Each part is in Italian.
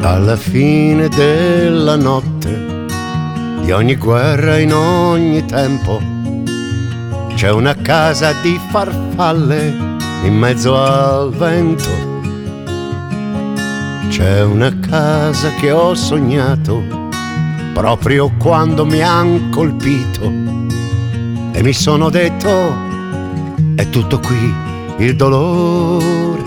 Alla fine della notte, di ogni guerra in ogni tempo, c'è una casa di farfalle in mezzo al vento. C'è una casa che ho sognato proprio quando mi han colpito e mi sono detto: è tutto qui il dolore.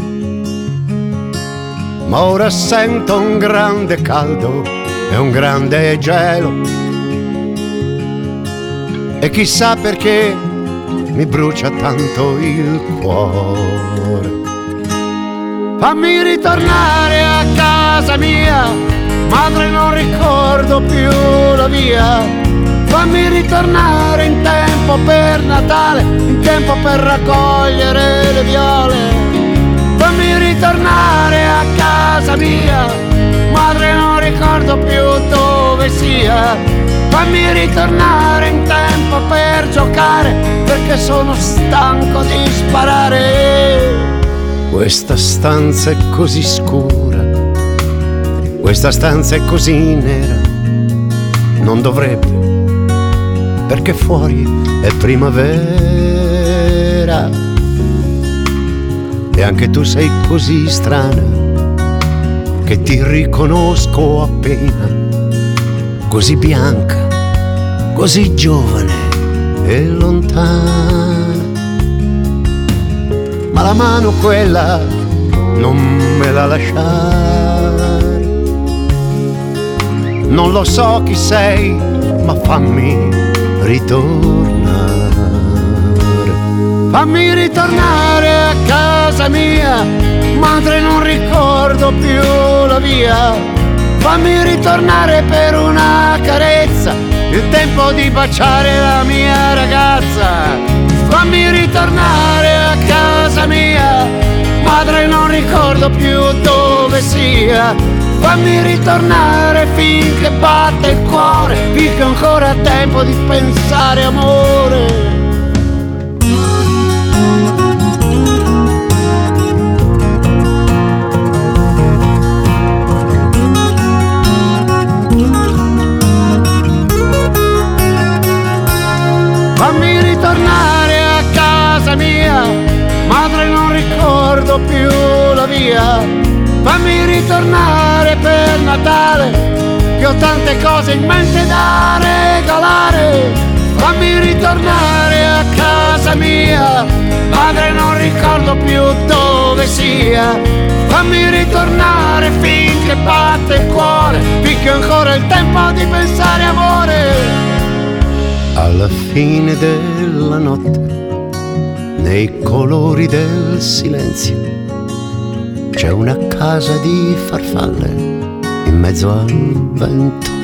Ma ora sento un grande caldo e un grande gelo, e chissà perché mi brucia tanto il cuore. Fammi ritornare a casa mia, madre, non ricordo più la via. Fammi ritornare in tempo per Natale, in tempo per raccogliere le viole. Fammi ritornare a casa mia, madre, non ricordo più dove sia. Fammi ritornare in tempo per giocare, perché sono stanco di sparare. Questa stanza è così scura, questa stanza è così nera, non dovrebbe, perché fuori è primavera. E anche tu sei così strana che ti riconosco appena, così bianca, così giovane e lontana. Ma la mano quella non me la lasciare. Non lo so chi sei, ma fammi ritornare. Fammi ritornare a casa mia, madre, non ricordo più la via. Fammi ritornare per una carezza, il tempo di baciare la mia ragazza. Fammi ritornare a casa mia, madre, non ricordo più dove sia. Fammi ritornare finché batte il cuore, finché ho ancora tempo di pensare amore. Fammi ritornare a casa mia, madre, non ricordo più la via. Fammi ritornare per Natale, che ho tante cose in mente da regalare. Fammi ritornare a casa mia, madre, non ricordo più dove sia. Fammi ritornare finché batte il cuore, finché ho ancora il tempo di pensare amore. Alla fine della notte, nei colori del silenzio, c'è una casa di farfalle in mezzo al vento.